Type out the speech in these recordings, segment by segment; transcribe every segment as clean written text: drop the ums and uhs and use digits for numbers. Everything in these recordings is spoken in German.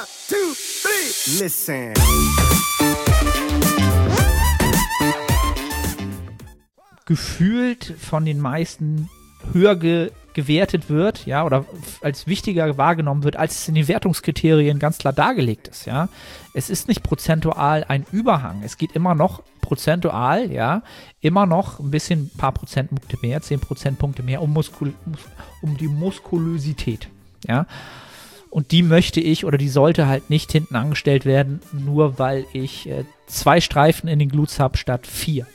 2, 3, listen. Gefühlt von den meisten höher gewertet wird, ja, oder als wichtiger wahrgenommen wird, als es in den Wertungskriterien ganz klar dargelegt ist, ja. Es ist nicht prozentual ein Überhang. Es geht immer noch prozentual, ja, immer noch ein paar Prozentpunkte mehr, 10 Prozentpunkte mehr um die Muskulosität, ja. Und die möchte ich oder die sollte halt nicht hinten angestellt werden, nur weil ich 2 Streifen in den Glutes habe statt 4.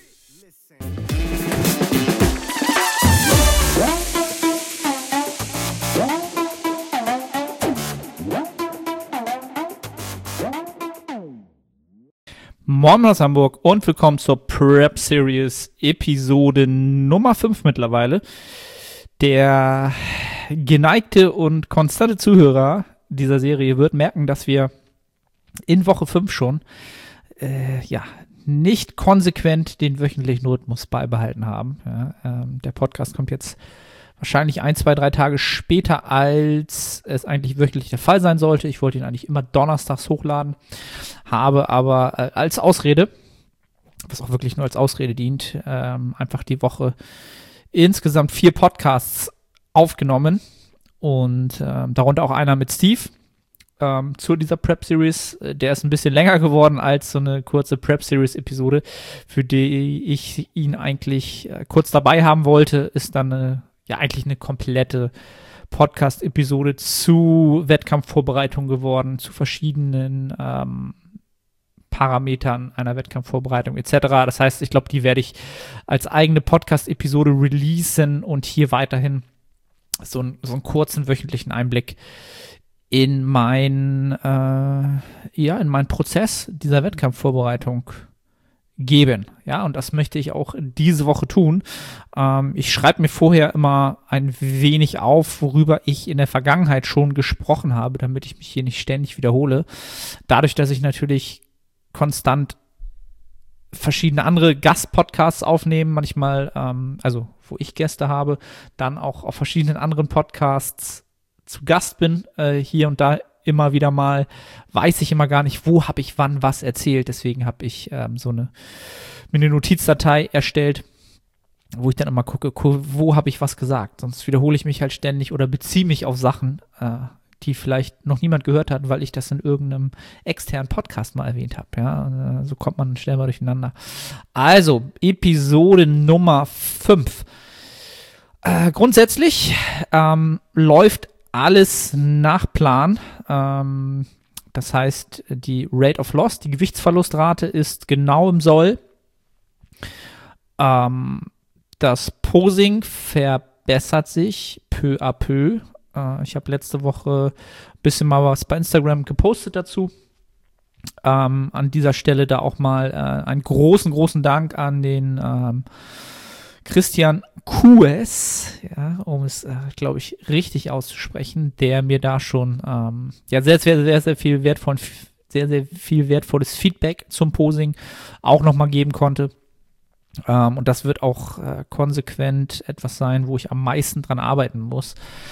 Moin aus Hamburg und willkommen zur Prep Series Episode Nummer 5 mittlerweile. Der geneigte und konstante Zuhörer dieser Serie wird merken, dass wir in Woche 5 schon nicht konsequent den wöchentlichen Rhythmus beibehalten haben. Ja, der Podcast kommt jetzt wahrscheinlich 1, 2, 3 Tage später, als es eigentlich wöchentlich der Fall sein sollte. Ich wollte ihn eigentlich immer donnerstags hochladen, habe aber als Ausrede, was auch wirklich nur als Ausrede dient, einfach die Woche insgesamt 4 Podcasts aufgenommen und darunter auch einer mit Steve zu dieser Prep-Series. Der ist ein bisschen länger geworden als so eine kurze Prep-Series-Episode, für die ich ihn eigentlich kurz dabei haben wollte, ist dann eigentlich eine komplette Podcast-Episode zu Wettkampfvorbereitung geworden, zu verschiedenen Parametern einer Wettkampfvorbereitung etc. Das heißt, ich glaube, die werde ich als eigene Podcast-Episode releasen und hier weiterhin so einen kurzen wöchentlichen Einblick in meinen Prozess dieser Wettkampfvorbereitung geben. Ja, und das möchte ich auch diese Woche tun. Ich schreibe mir vorher immer ein wenig auf, worüber ich in der Vergangenheit schon gesprochen habe, damit ich mich hier nicht ständig wiederhole. Dadurch, dass ich natürlich konstant verschiedene andere Gastpodcasts aufnehme, manchmal, wo ich Gäste habe, dann auch auf verschiedenen anderen Podcasts zu Gast bin, hier und da immer wieder mal, weiß ich immer gar nicht, wo habe ich wann was erzählt. Deswegen habe ich mir eine Notizdatei erstellt, wo ich dann immer gucke, wo habe ich was gesagt. Sonst wiederhole ich mich halt ständig oder beziehe mich auf Sachen, die vielleicht noch niemand gehört hat, weil ich das in irgendeinem externen Podcast mal erwähnt habe. Ja? So kommt man schnell mal durcheinander. Also, Episode Nummer 5. Grundsätzlich läuft alles nach Plan. Das heißt, die Rate of Loss, die Gewichtsverlustrate ist genau im Soll. Das Posing verbessert sich peu à peu. Ich habe letzte Woche ein bisschen mal was bei Instagram gepostet dazu. An dieser Stelle da auch mal einen großen Dank an den Christian Kues, ja, um es, glaube ich, richtig auszusprechen, der mir da schon sehr viel wertvolles Feedback zum Posing auch nochmal geben konnte. Und das wird auch konsequent etwas sein, wo ich am meisten dran arbeiten muss.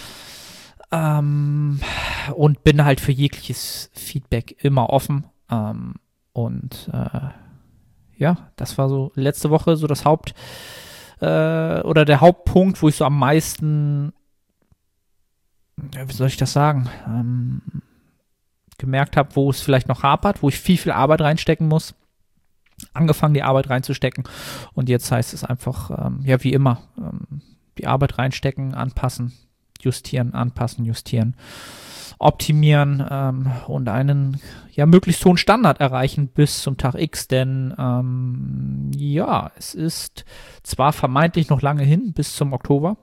Und bin halt für jegliches Feedback immer offen. Das war so letzte Woche so das der Hauptpunkt, wo ich so am meisten, wie soll ich das sagen, gemerkt habe, wo es vielleicht noch hapert, wo ich viel Arbeit reinstecken muss, angefangen die Arbeit reinzustecken und jetzt heißt es einfach, wie immer, die Arbeit reinstecken, anpassen, justieren, optimieren und einen möglichst hohen Standard erreichen bis zum Tag X, denn es ist zwar vermeintlich noch lange hin, bis zum Oktober,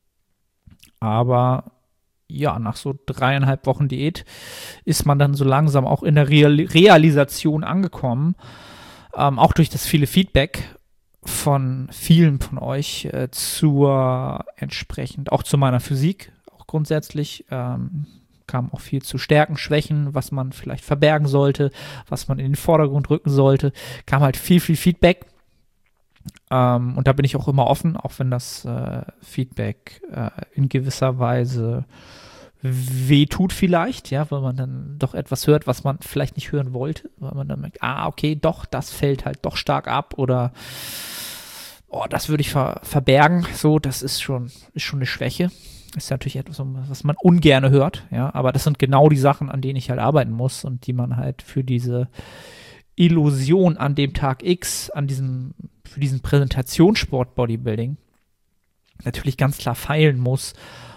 aber nach so 3,5 Wochen Diät ist man dann so langsam auch in der Realisation angekommen, auch durch das viele Feedback von vielen von euch entsprechend auch zu meiner Physik, auch grundsätzlich, kam auch viel zu Stärken, Schwächen, was man vielleicht verbergen sollte, was man in den Vordergrund rücken sollte, kam halt viel Feedback. Und da bin ich auch immer offen, auch wenn das Feedback in gewisser Weise wehtut vielleicht, ja, weil man dann doch etwas hört, was man vielleicht nicht hören wollte, weil man dann merkt, okay, doch, das fällt halt doch stark ab oder das würde ich verbergen, so, das ist schon eine Schwäche. Ist natürlich etwas, was man ungerne hört, ja, aber das sind genau die Sachen, an denen ich halt arbeiten muss und die man halt für diese Illusion an dem Tag X, für diesen Präsentationssport Bodybuilding natürlich ganz klar feilen muss,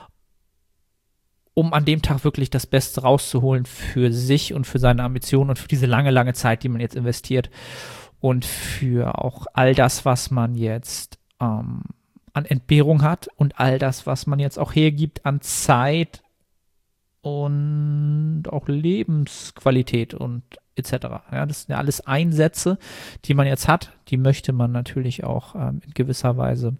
um an dem Tag wirklich das Beste rauszuholen für sich und für seine Ambitionen und für diese lange, lange Zeit, die man jetzt investiert und für auch all das, was man jetzt an Entbehrung hat und all das, was man jetzt auch hergibt an Zeit und auch Lebensqualität und etc. Ja, das sind ja alles Einsätze, die man jetzt hat, die möchte man natürlich auch in gewisser Weise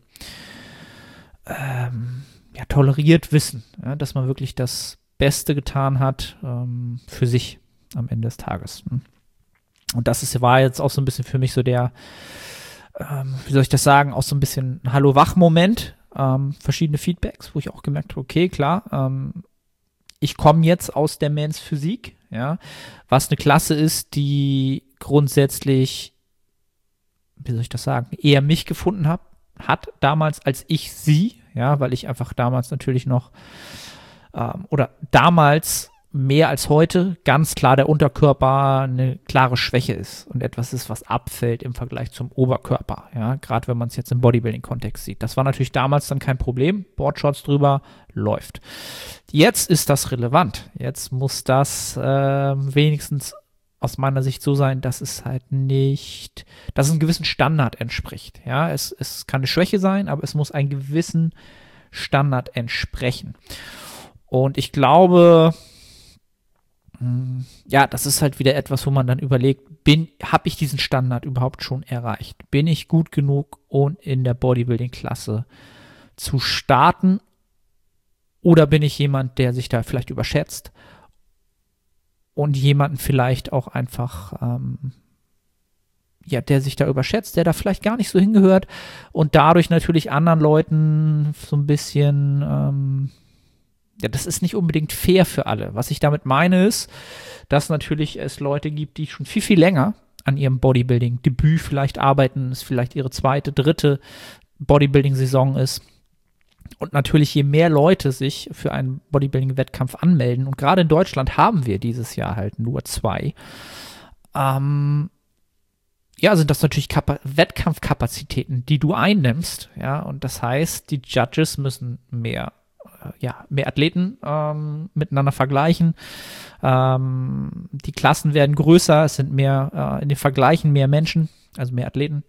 toleriert wissen, ja, dass man wirklich das Beste getan hat für sich am Ende des Tages. Und das war jetzt auch so ein bisschen für mich so der, wie soll ich das sagen, auch so ein bisschen ein Hallo-Wach-Moment, verschiedene Feedbacks, wo ich auch gemerkt habe, okay, klar, ich komme jetzt aus der Men's Physik, ja, was eine Klasse ist, die grundsätzlich, wie soll ich das sagen, eher mich gefunden hat damals als ich sie, ja, weil ich einfach damals natürlich noch oder damals mehr als heute ganz klar der Unterkörper eine klare Schwäche ist und etwas ist, was abfällt im Vergleich zum Oberkörper, ja, gerade wenn man es jetzt im Bodybuilding-Kontext sieht. Das war natürlich damals dann kein Problem, Boardshots drüber, läuft. Jetzt ist das relevant, jetzt muss das wenigstens aus meiner Sicht so sein, dass es halt nicht, dass es einem gewissen Standard entspricht, ja, es kann eine Schwäche sein, aber es muss einem gewissen Standard entsprechen. Und ich glaube, ja, das ist halt wieder etwas, wo man dann überlegt, habe ich diesen Standard überhaupt schon erreicht? Bin ich gut genug, um in der Bodybuilding-Klasse zu starten? Oder bin ich jemand, der sich da vielleicht überschätzt und jemanden vielleicht auch einfach, der sich da überschätzt, der da vielleicht gar nicht so hingehört und dadurch natürlich anderen Leuten so ein bisschen das ist nicht unbedingt fair für alle. Was ich damit meine ist, dass natürlich es Leute gibt, die schon viel, viel länger an ihrem Bodybuilding-Debüt vielleicht arbeiten, es vielleicht ihre zweite, dritte Bodybuilding-Saison ist. Und natürlich, je mehr Leute sich für einen Bodybuilding-Wettkampf anmelden, und gerade in Deutschland haben wir dieses Jahr halt nur 2, sind das natürlich Wettkampfkapazitäten, die du einnimmst, ja, und das heißt, die Judges müssen mehr Athleten miteinander vergleichen. Die Klassen werden größer, es sind mehr in den Vergleichen mehr Menschen, also mehr Athleten.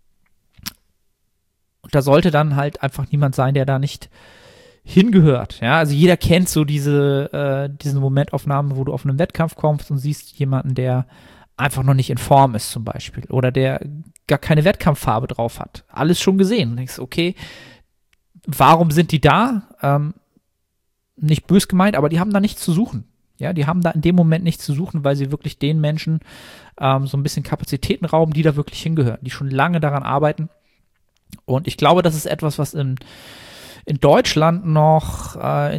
Und da sollte dann halt einfach niemand sein, der da nicht hingehört. Ja, also jeder kennt so diese Momentaufnahmen, wo du auf einen Wettkampf kommst und siehst jemanden, der einfach noch nicht in Form ist zum Beispiel oder der gar keine Wettkampffarbe drauf hat. Alles schon gesehen. Und denkst, okay, warum sind die da? Nicht bös gemeint, aber die haben da nichts zu suchen. Ja, die haben da in dem Moment nichts zu suchen, weil sie wirklich den Menschen so ein bisschen Kapazitäten rauben, die da wirklich hingehören, die schon lange daran arbeiten. Und ich glaube, das ist etwas, was in Deutschland noch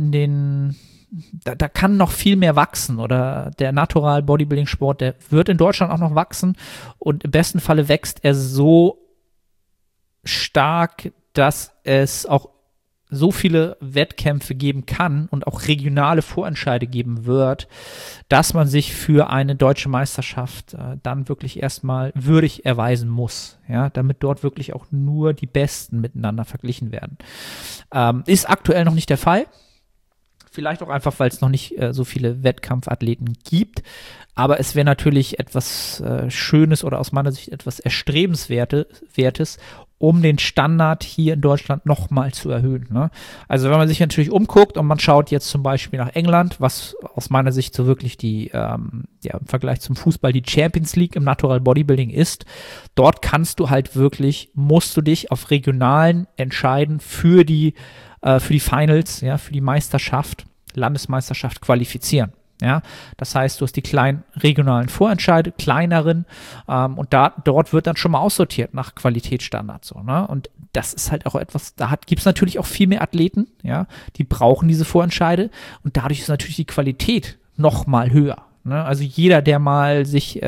da kann noch viel mehr wachsen oder der Natural Bodybuilding Sport, der wird in Deutschland auch noch wachsen und im besten Falle wächst er so stark, dass es auch so viele Wettkämpfe geben kann und auch regionale Vorentscheide geben wird, dass man sich für eine deutsche Meisterschaft dann wirklich erstmal würdig erweisen muss, ja, damit dort wirklich auch nur die Besten miteinander verglichen werden. Ist aktuell noch nicht der Fall. Vielleicht auch einfach, weil es noch nicht so viele Wettkampfathleten gibt. Aber es wäre natürlich etwas Schönes oder aus meiner Sicht etwas Erstrebenswertes, um den Standard hier in Deutschland nochmal zu erhöhen. Ne? Also wenn man sich natürlich umguckt und man schaut jetzt zum Beispiel nach England, was aus meiner Sicht so wirklich im Vergleich zum Fußball die Champions League im Natural Bodybuilding ist, dort musst du dich auf Regionalen entscheiden für die Finals, ja, für die Meisterschaft, Landesmeisterschaft qualifizieren. Ja, das heißt, du hast die kleinen regionalen Vorentscheide, kleineren, und dort wird dann schon mal aussortiert nach Qualitätsstandards. So, ne? Und das ist halt auch etwas, gibt es natürlich auch viel mehr Athleten, ja, die brauchen diese Vorentscheide und dadurch ist natürlich die Qualität noch mal höher. Ne? Also jeder, der mal sich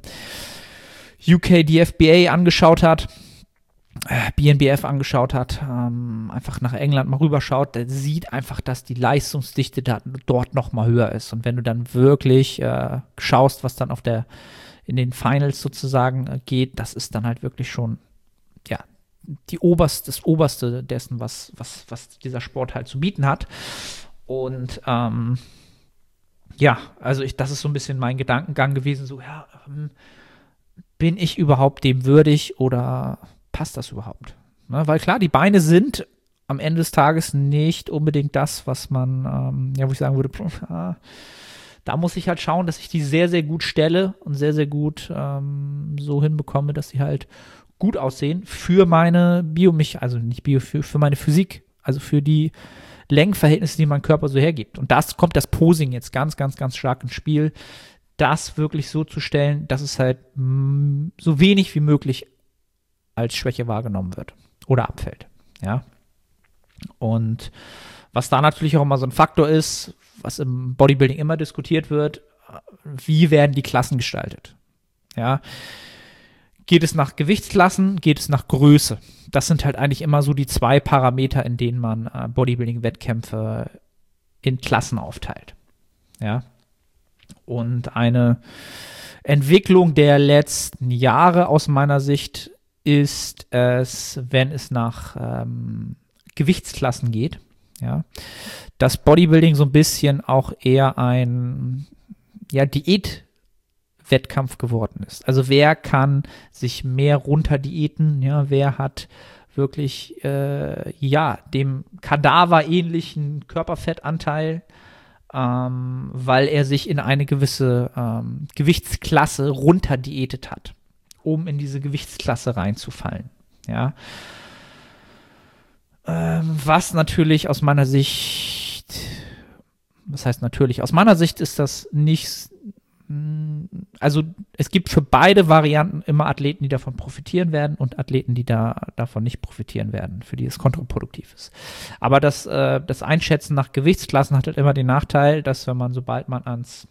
UK DFBA angeschaut hat, BNBF angeschaut hat, einfach nach England mal rüberschaut, der sieht einfach, dass die Leistungsdichte dort noch mal höher ist. Und wenn du dann wirklich schaust, was dann in den Finals sozusagen geht, das ist dann halt wirklich schon, ja, das Oberste dessen, was dieser Sport halt zu bieten hat. Und ja, also das ist so ein bisschen mein Gedankengang gewesen, so, ja, bin ich überhaupt dem würdig oder passt das überhaupt? Ne? Weil klar, die Beine sind am Ende des Tages nicht unbedingt das, was man, wo ich sagen würde, da muss ich halt schauen, dass ich die sehr, sehr gut stelle und sehr, sehr gut so hinbekomme, dass sie halt gut aussehen für meine für meine Physik, also für die Längenverhältnisse, die mein Körper so hergibt. Und das kommt das Posing jetzt ganz, ganz, ganz stark ins Spiel, das wirklich so zu stellen, dass es halt so wenig wie möglich als Schwäche wahrgenommen wird oder abfällt. Ja. Und was da natürlich auch immer so ein Faktor ist, was im Bodybuilding immer diskutiert wird, wie werden die Klassen gestaltet? Ja. Geht es nach Gewichtsklassen, geht es nach Größe? Das sind halt eigentlich immer so die zwei Parameter, in denen man Bodybuilding-Wettkämpfe in Klassen aufteilt. Ja. Und eine Entwicklung der letzten Jahre aus meiner Sicht ist es, wenn es nach Gewichtsklassen geht, ja, dass Bodybuilding so ein bisschen auch eher ein Diätwettkampf geworden ist. Also wer kann sich mehr runter diäten, ja, wer hat wirklich dem Kadaverähnlichen Körperfettanteil, weil er sich in eine gewisse Gewichtsklasse runterdiätet hat, um in diese Gewichtsklasse reinzufallen. Ja. Was natürlich aus meiner Sicht ist das nicht, also es gibt für beide Varianten immer Athleten, die davon profitieren werden und Athleten, die davon nicht profitieren werden, für die es kontraproduktiv ist. Aber das Einschätzen nach Gewichtsklassen hat halt immer den Nachteil, dass sobald man ans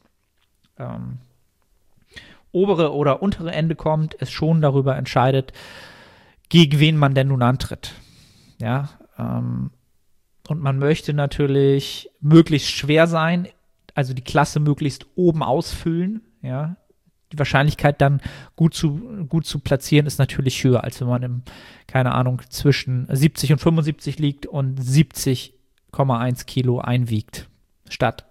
obere oder untere Ende kommt, es schon darüber entscheidet, gegen wen man denn nun antritt. Ja, und man möchte natürlich möglichst schwer sein, also die Klasse möglichst oben ausfüllen, ja. Die Wahrscheinlichkeit dann gut zu platzieren ist natürlich höher, als wenn man zwischen 70 und 75 liegt und 70,1 Kilo einwiegt, statt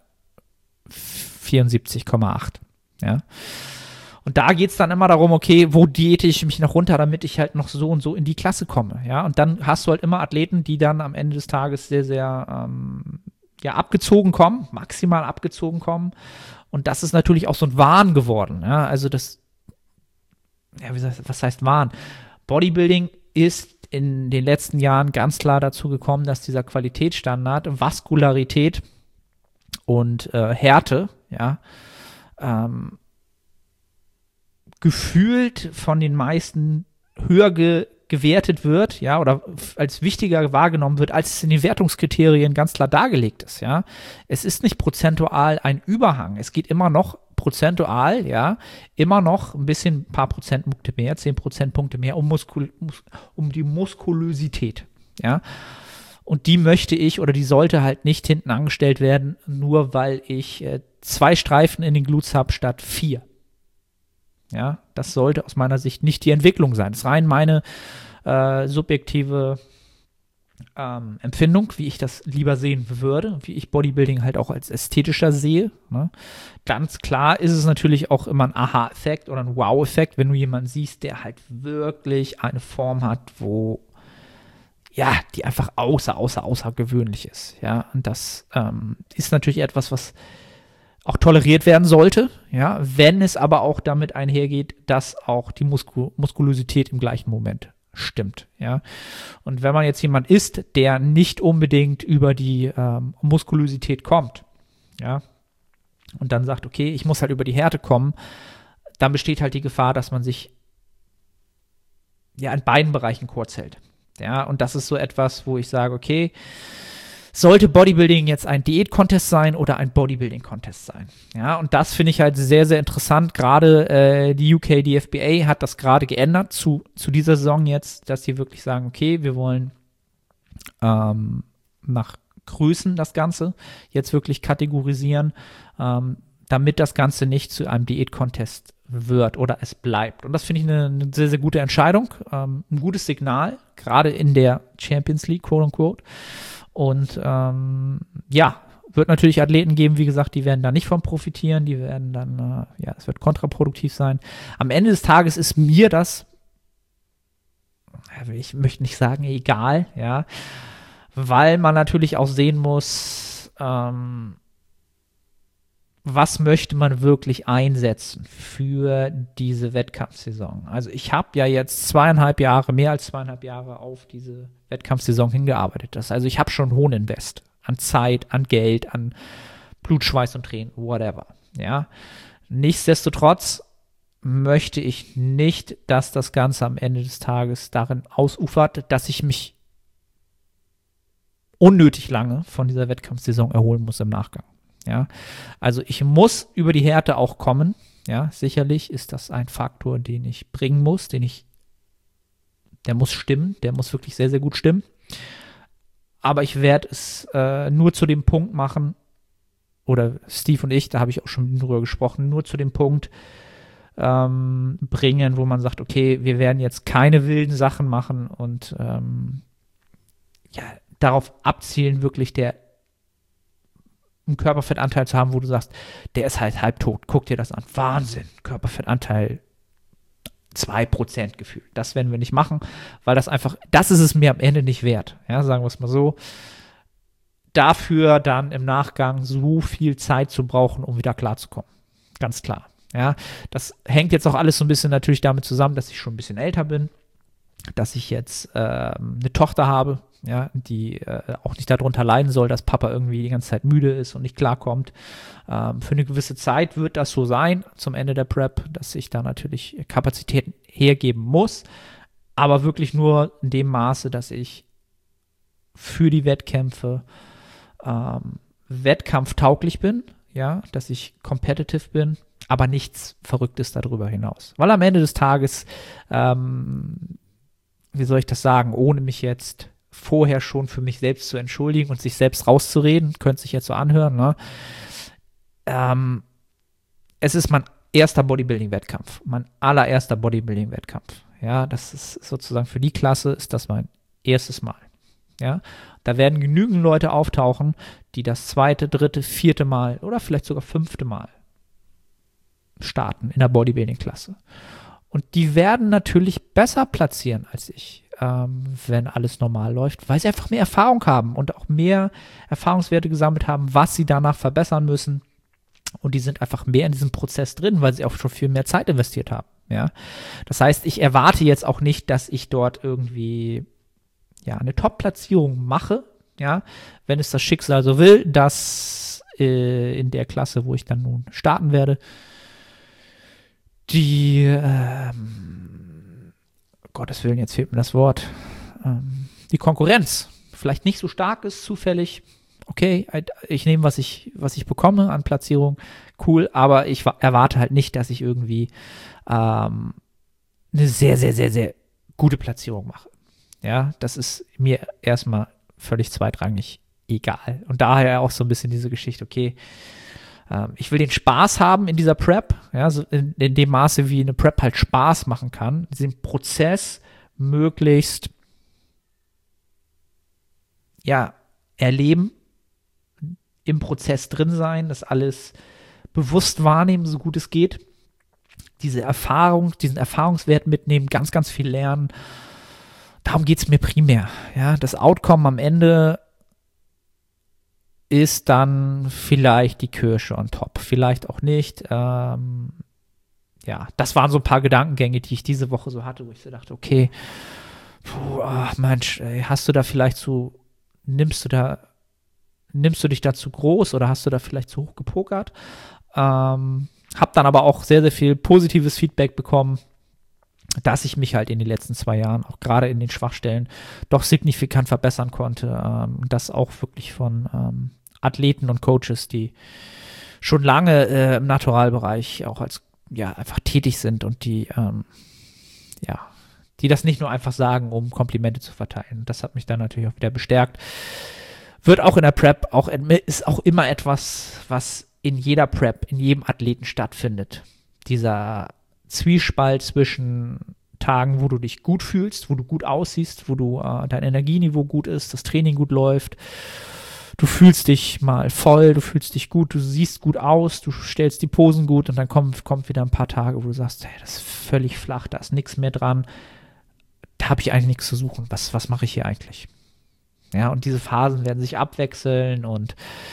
74,8, ja. Und da geht es dann immer darum, okay, wo diete ich mich noch runter, damit ich halt noch so und so in die Klasse komme, ja. Und dann hast du halt immer Athleten, die dann am Ende des Tages sehr, sehr abgezogen kommen, maximal abgezogen kommen. Und das ist natürlich auch so ein Wahn geworden. Ja? Also was heißt Wahn? Bodybuilding ist in den letzten Jahren ganz klar dazu gekommen, dass dieser Qualitätsstandard, Vaskularität und Härte, ja, gefühlt von den meisten höher gewertet wird, ja, oder als wichtiger wahrgenommen wird, als es in den Wertungskriterien ganz klar dargelegt ist, ja. Es ist nicht prozentual ein Überhang. Es geht immer noch prozentual, ja, immer noch ein paar Prozentpunkte mehr, 10 Prozentpunkte mehr um die Muskulosität, ja. Und die möchte ich oder die sollte halt nicht hinten angestellt werden, nur weil ich 2 Streifen in den Glutes habe statt 4. Ja, das sollte aus meiner Sicht nicht die Entwicklung sein. Das ist rein meine subjektive Empfindung, wie ich das lieber sehen würde, wie ich Bodybuilding halt auch als ästhetischer sehe. Ne? Ganz klar ist es natürlich auch immer ein Aha-Effekt oder ein Wow-Effekt, wenn du jemanden siehst, der halt wirklich eine Form hat, die einfach außergewöhnlich ist. Ja, und das ist natürlich etwas, was auch toleriert werden sollte, ja, wenn es aber auch damit einhergeht, dass auch die Muskulosität im gleichen Moment stimmt, ja. Und wenn man jetzt jemand ist, der nicht unbedingt über die Muskulosität kommt, ja, und dann sagt, okay, ich muss halt über die Härte kommen, dann besteht halt die Gefahr, dass man sich ja in beiden Bereichen kurz hält. Ja, und das ist so etwas, wo ich sage, okay, sollte Bodybuilding jetzt ein Diät-Contest sein oder ein Bodybuilding-Contest sein? Ja, und das finde ich halt sehr, sehr interessant. Gerade die UK DFBA hat das gerade geändert zu dieser Saison jetzt, dass sie wirklich sagen, okay, wir wollen nach Größen das Ganze jetzt wirklich kategorisieren, damit das Ganze nicht zu einem Diät-Contest wird oder es bleibt. Und das finde ich eine sehr, sehr gute Entscheidung, ein gutes Signal, gerade in der Champions League, quote unquote. Und ja, wird natürlich Athleten geben, wie gesagt, die werden da nicht von profitieren, die werden dann, ja, es wird kontraproduktiv sein. Am Ende des Tages ist mir das, ich möchte nicht sagen egal, ja, weil man natürlich auch sehen muss, was möchte man wirklich einsetzen für diese Wettkampfsaison. Also ich habe ja jetzt mehr als 2,5 Jahre auf diese Wettkampfsaison hingearbeitet. Also ich habe schon einen hohen Invest an Zeit, an Geld, an Blut, Schweiß und Tränen, whatever. Ja. Nichtsdestotrotz möchte ich nicht, dass das Ganze am Ende des Tages darin ausufert, dass ich mich unnötig lange von dieser Wettkampfsaison erholen muss im Nachgang. Ja, also ich muss über die Härte auch kommen. Ja, sicherlich ist das ein Faktor, den ich bringen muss, der muss stimmen, der muss wirklich sehr, sehr gut stimmen. Aber ich werde es nur zu dem Punkt machen, oder Steve und ich, da habe ich auch schon drüber gesprochen, nur zu dem Punkt bringen, wo man sagt, okay, wir werden jetzt keine wilden Sachen machen und ja, darauf abzielen, wirklich einen Körperfettanteil zu haben, wo du sagst, der ist halt halbtot. Guck dir das an. Wahnsinn. Körperfettanteil 2% gefühlt. Das werden wir nicht machen, weil das ist es mir am Ende nicht wert. Ja, sagen wir es mal so. Dafür dann im Nachgang so viel Zeit zu brauchen, um wieder klarzukommen. Ganz klar. Ja, das hängt jetzt auch alles so ein bisschen natürlich damit zusammen, dass ich schon ein bisschen älter bin, dass ich jetzt eine Tochter habe, ja, die auch nicht darunter leiden soll, dass Papa irgendwie die ganze Zeit müde ist und nicht klarkommt. Für eine gewisse Zeit wird das so sein, zum Ende der Prep, dass ich da natürlich Kapazitäten hergeben muss, aber wirklich nur in dem Maße, dass ich für die Wettkämpfe wettkampftauglich bin, ja, dass ich competitive bin, aber nichts Verrücktes darüber hinaus. Weil am Ende des Tages, wie soll ich das sagen, ohne mich jetzt vorher schon für mich selbst zu entschuldigen und sich selbst rauszureden, könnte sich jetzt so anhören, ne? Es ist mein erster Bodybuilding-Wettkampf, mein allererster Bodybuilding-Wettkampf. Ja, das ist sozusagen für die Klasse ist das mein erstes Mal. Ja, da werden genügend Leute auftauchen, die das 2., 3., 4. Mal oder vielleicht sogar 5. Mal starten in der Bodybuilding-Klasse. Und die werden natürlich besser platzieren als ich, wenn alles normal läuft, weil sie einfach mehr Erfahrung haben und auch mehr Erfahrungswerte gesammelt haben, was sie danach verbessern müssen. Und die sind einfach mehr in diesem Prozess drin, weil sie auch schon viel mehr Zeit investiert haben. Ja? Das heißt, ich erwarte jetzt auch nicht, dass ich dort irgendwie eine Top-Platzierung mache, ja, wenn es das Schicksal so will, dass in der Klasse, wo ich dann nun starten werde, die Gottes Willen, jetzt fehlt mir das Wort, die Konkurrenz vielleicht nicht so stark ist, zufällig, okay, ich nehme, was ich bekomme an Platzierung, cool, aber ich erwarte halt nicht, dass ich irgendwie eine sehr, sehr, sehr, sehr gute Platzierung mache. Ja, das ist mir erstmal völlig zweitrangig egal. Und daher auch so ein bisschen diese Geschichte, okay, ich will den Spaß haben in dieser Prep, ja, so in dem Maße, wie eine Prep halt Spaß machen kann, diesen Prozess möglichst, ja, erleben, im Prozess drin sein, das alles bewusst wahrnehmen, so gut es geht, diesen Erfahrungswert mitnehmen, ganz, ganz viel lernen. Darum geht es mir primär. Ja, das Outcome am Ende ist dann vielleicht die Kirsche on top. Vielleicht auch nicht. Ja, das waren so ein paar Gedankengänge, die ich diese Woche so hatte, wo ich so dachte, okay, Mensch, hast du da vielleicht nimmst du dich da zu groß oder hast du da vielleicht zu hoch gepokert? Hab dann aber auch sehr, sehr viel positives Feedback bekommen, dass ich mich halt in den letzten 2 Jahren, auch gerade in den Schwachstellen, doch signifikant verbessern konnte. Das auch wirklich von Athleten und Coaches, die schon lange im Naturalbereich auch als einfach tätig sind und die das nicht nur einfach sagen, um Komplimente zu verteilen. Das hat mich dann natürlich auch wieder bestärkt. Wird auch in der Prep, ist auch immer etwas, was in jeder Prep, in jedem Athleten stattfindet. Dieser Zwiespalt zwischen Tagen, wo du dich gut fühlst, wo du gut aussiehst, wo du dein Energieniveau gut ist, das Training gut läuft, du fühlst dich mal voll, du fühlst dich gut, du siehst gut aus, du stellst die Posen gut und dann kommt wieder ein paar Tage, wo du sagst, hey, das ist völlig flach, da ist nichts mehr dran, da habe ich eigentlich nichts zu suchen, was mache ich hier eigentlich? Ja, und diese Phasen werden sich abwechseln und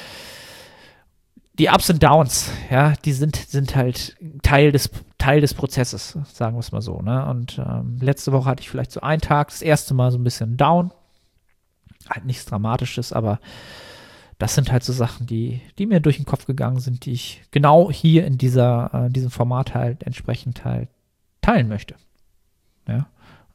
die Ups und Downs, ja, die sind halt Teil des Prozesses, sagen wir es mal so, ne? Und letzte Woche hatte ich vielleicht so einen Tag, das erste Mal so ein bisschen down. Halt nichts Dramatisches, aber das sind halt so Sachen, die mir durch den Kopf gegangen sind, die ich genau hier in diesem Format halt entsprechend halt teilen möchte. Ja.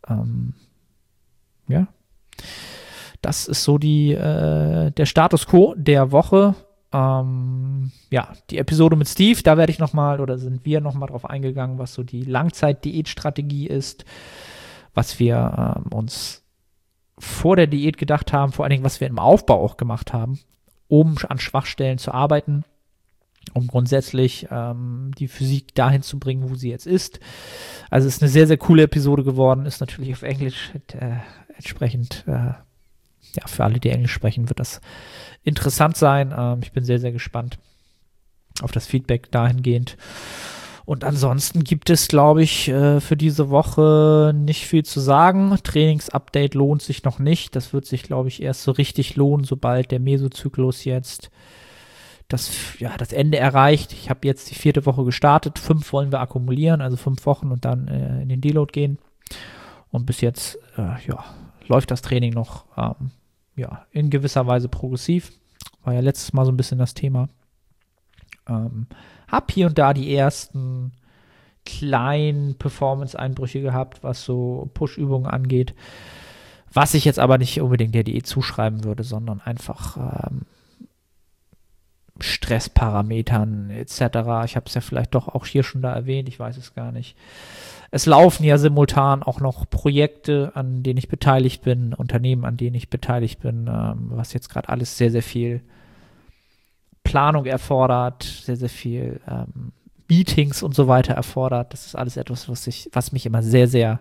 Ja. Das ist so der Status quo der Woche. Die Episode mit Steve, da sind wir nochmal drauf eingegangen, was so die Langzeit-Diätstrategie ist, was wir uns vor der Diät gedacht haben, vor allen Dingen, was wir im Aufbau auch gemacht haben, um an Schwachstellen zu arbeiten, um grundsätzlich die Physik dahin zu bringen, wo sie jetzt ist. Also es ist eine sehr, sehr coole Episode geworden, ist natürlich auf Englisch entsprechend, für alle, die Englisch sprechen, wird das interessant sein. Ich bin sehr, sehr gespannt auf das Feedback dahingehend. Und ansonsten gibt es, glaube ich, für diese Woche nicht viel zu sagen. Trainingsupdate lohnt sich noch nicht. Das wird sich, glaube ich, erst so richtig lohnen, sobald der Mesozyklus jetzt das Ende erreicht. Ich habe jetzt die 4. Woche gestartet. 5 wollen wir akkumulieren, also 5 Wochen und dann in den Deload gehen. Und bis jetzt, läuft das Training noch in gewisser Weise progressiv. War ja letztes Mal so ein bisschen das Thema. Hab hier und da die ersten kleinen Performance-Einbrüche gehabt, was so Push-Übungen angeht. Was ich jetzt aber nicht unbedingt der Diät zuschreiben würde, sondern einfach Stressparametern etc. Ich habe es ja vielleicht doch auch hier schon da erwähnt, ich weiß es gar nicht. Es laufen ja simultan auch noch Projekte, an denen ich beteiligt bin, Unternehmen, an denen ich beteiligt bin, was jetzt gerade alles sehr, sehr viel Planung erfordert, sehr, sehr viel Meetings und so weiter erfordert. Das ist alles etwas, was mich immer sehr, sehr,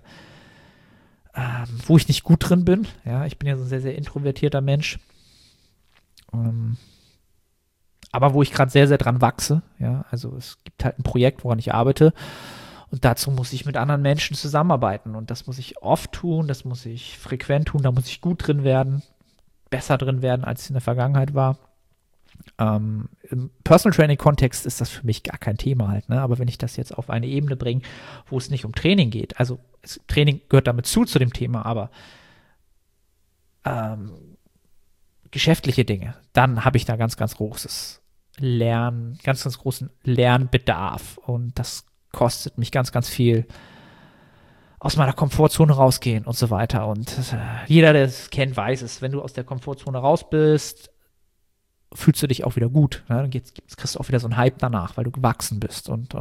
wo ich nicht gut drin bin. Ja, ich bin ja so ein sehr, sehr introvertierter Mensch. Aber wo ich gerade sehr, sehr dran wachse. Ja, also es gibt halt ein Projekt, woran ich arbeite. Und dazu muss ich mit anderen Menschen zusammenarbeiten. Und das muss ich oft tun, das muss ich frequent tun, da muss ich gut drin werden, besser drin werden, als es in der Vergangenheit war. Im Personal Training Kontext ist das für mich gar kein Thema halt, ne? Aber wenn ich das jetzt auf eine Ebene bringe, wo es nicht um Training geht, also Training gehört damit zu dem Thema, aber geschäftliche Dinge, dann habe ich da ganz, ganz großen Lernbedarf und das kostet mich ganz, ganz viel aus meiner Komfortzone rausgehen und so weiter. Und jeder, der es kennt, weiß es. Wenn du aus der Komfortzone raus bist, fühlst du dich auch wieder gut. Ne? Dann kriegst du auch wieder so einen Hype danach, weil du gewachsen bist. Und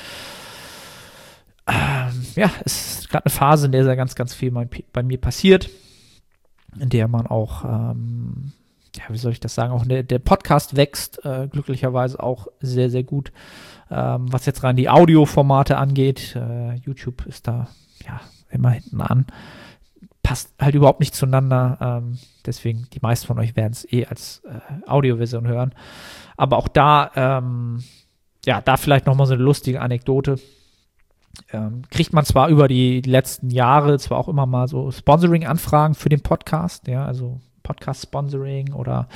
es ist gerade eine Phase, in der sehr ganz, ganz viel bei mir passiert, in der man auch, wie soll ich das sagen, auch der Podcast wächst, glücklicherweise auch sehr, sehr gut. Was jetzt rein die Audioformate angeht, YouTube ist da immer hinten an. Passt halt überhaupt nicht zueinander. Deswegen, die meisten von euch werden es als Audioversion hören. Aber auch da, da vielleicht nochmal so eine lustige Anekdote. Kriegt man zwar über die letzten Jahre zwar auch immer mal so Sponsoring-Anfragen für den Podcast, ja, also Podcast-Sponsoring oder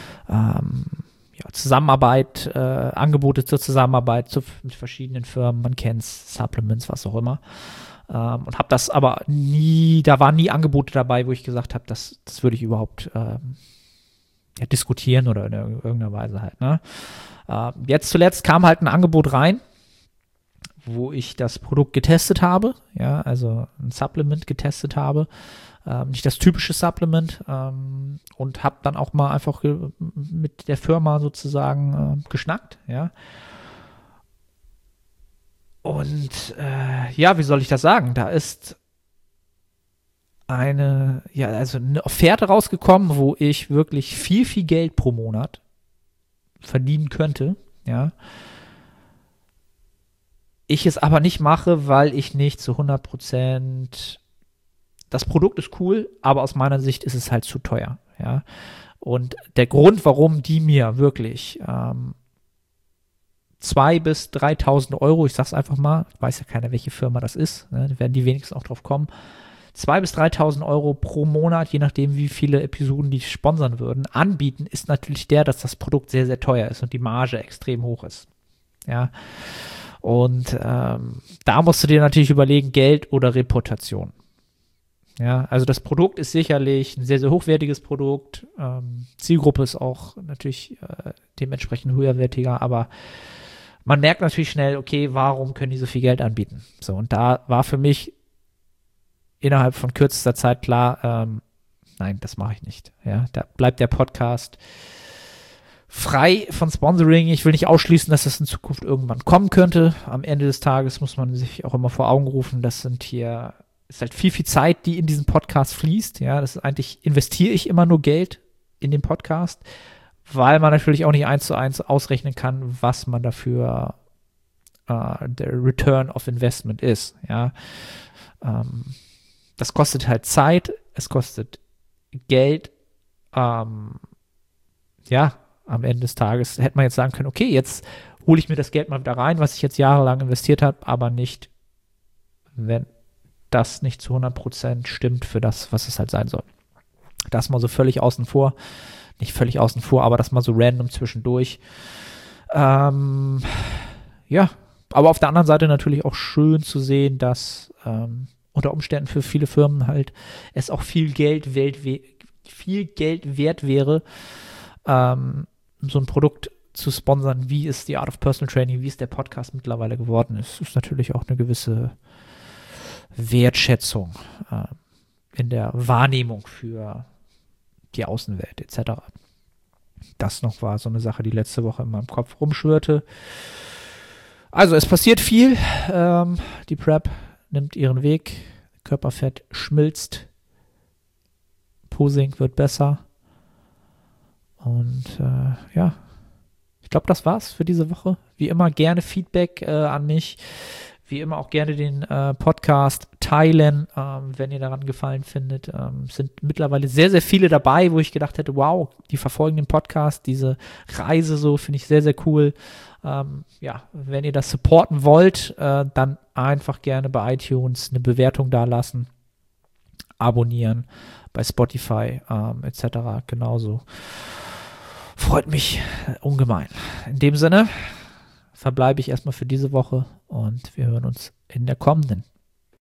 Zusammenarbeit, Angebote zur Zusammenarbeit mit verschiedenen Firmen, man kennt es, Supplements, was auch immer. Und habe das aber da waren nie Angebote dabei, wo ich gesagt habe, das würde ich überhaupt diskutieren oder in irgendeiner Weise halt. Ne? Jetzt zuletzt kam halt ein Angebot rein, wo ich das Produkt getestet habe, ja, also ein Supplement getestet habe, nicht das typische Supplement, und habe dann auch mal einfach mit der Firma sozusagen geschnackt, ja. Und ja, wie soll ich das sagen? Da ist eine Offerte rausgekommen, wo ich wirklich viel, viel Geld pro Monat verdienen könnte, ja. Ich es aber nicht mache, weil ich nicht zu 100%, das Produkt ist cool, aber aus meiner Sicht ist es halt zu teuer, ja. Und der Grund, warum die mir wirklich 2.000 bis 3.000 Euro, ich sag's einfach mal, weiß ja keiner, welche Firma das ist, ne, da werden die wenigstens auch drauf kommen, 2.000 bis 3.000 Euro pro Monat, je nachdem, wie viele Episoden die sponsern würden, anbieten, ist natürlich dass das Produkt sehr, sehr teuer ist und die Marge extrem hoch ist, ja. Und da musst du dir natürlich überlegen, Geld oder Reputation. Ja, also das Produkt ist sicherlich ein sehr, sehr hochwertiges Produkt. Zielgruppe ist auch natürlich dementsprechend höherwertiger, aber man merkt natürlich schnell, okay, warum können die so viel Geld anbieten? So, und da war für mich innerhalb von kürzester Zeit klar, nein, das mache ich nicht. Ja, da bleibt der Podcast frei von Sponsoring. Ich will nicht ausschließen, dass das in Zukunft irgendwann kommen könnte. Am Ende des Tages muss man sich auch immer vor Augen rufen, ist halt viel, viel Zeit, die in diesen Podcast fließt. Ja, das ist eigentlich, investiere ich immer nur Geld in den Podcast, weil man natürlich auch nicht 1:1 ausrechnen kann, was man dafür der Return of Investment ist. Ja, das kostet halt Zeit, es kostet Geld. Ja, am Ende des Tages hätte man jetzt sagen können, okay, jetzt hole ich mir das Geld mal wieder rein, was ich jetzt jahrelang investiert habe, aber nicht, wenn das nicht zu 100% stimmt für das, was es halt sein soll. Das mal so völlig außen vor, nicht völlig außen vor, aber das mal so random zwischendurch. Ja, aber auf der anderen Seite natürlich auch schön zu sehen, dass unter Umständen für viele Firmen halt es auch viel Geld wert wäre, so ein Produkt zu sponsern, wie es die Art of Personal Training, wie es der Podcast mittlerweile geworden ist. Das ist natürlich auch eine gewisse Wertschätzung in der Wahrnehmung für die Außenwelt etc. Das noch war so eine Sache, die letzte Woche in meinem Kopf rumschwirrte. Also es passiert viel. Die Prep nimmt ihren Weg. Körperfett schmilzt. Posing wird besser. Und ja, ich glaube, das war's für diese Woche. Wie immer gerne Feedback an mich. Wie immer auch gerne den Podcast teilen, wenn ihr daran gefallen findet. Es sind mittlerweile sehr, sehr viele dabei, wo ich gedacht hätte, wow, die verfolgen den Podcast, diese Reise so, finde ich sehr, sehr cool. Ja, wenn ihr das supporten wollt, dann einfach gerne bei iTunes eine Bewertung dalassen, abonnieren, bei Spotify etc. genauso. Freut mich ungemein. In dem Sinne verbleibe ich erstmal für diese Woche und wir hören uns in der kommenden.